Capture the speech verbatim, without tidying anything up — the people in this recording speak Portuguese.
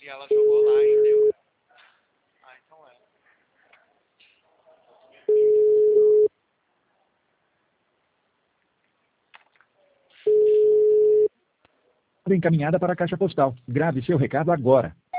E ela jogou lá e deu. Ah, então é. Encaminhada para a caixa postal. Grave seu recado agora.